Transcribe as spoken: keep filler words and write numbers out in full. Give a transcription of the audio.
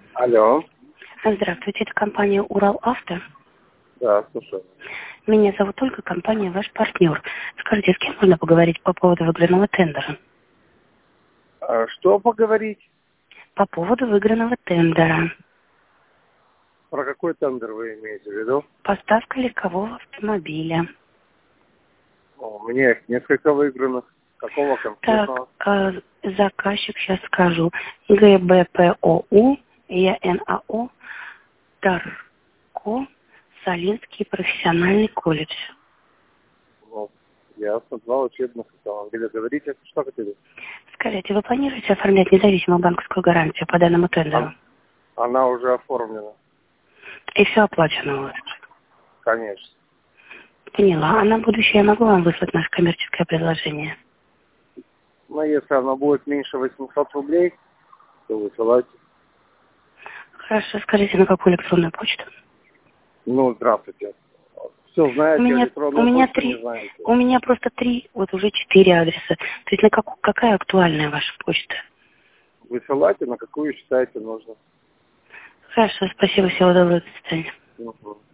Алло. Здравствуйте, это компания «Уралавто». Да, слушаю. Меня зовут Ольга, компания «Ваш партнер». Скажите, с кем можно поговорить по поводу выигранного тендера? А что поговорить? По поводу выигранного тендера. Про какой тендер вы имеете в виду? Поставка легкового автомобиля. О, у меня их несколько выигранных. Какого конкретного? Так, э, заказчик, сейчас скажу. ГБПОУ, ЕНАО, Тарко, Солинский профессиональный колледж. Ну, ясно, два учебных автомобиля. Говорите, что хотели? Скажите, вы планируете оформлять независимую банковскую гарантию по данному тендеру? А- Она уже оформлена. И все оплачено у вас? Конечно. Поняла. А на будущее я могу вам выслать наше коммерческое предложение? Но если она будет меньше восьмисот рублей, то высылайте. Хорошо, скажите, на какую электронную почту? Ну, здравствуйте. Все знаете, У меня, у электронную меня почту не три, знаете. у меня просто три, вот уже четыре адреса. То есть на какую, какая актуальная ваша почта? Высылайте, на какую считаете нужно. Хорошо, спасибо, всего доброго, до свидания. Угу.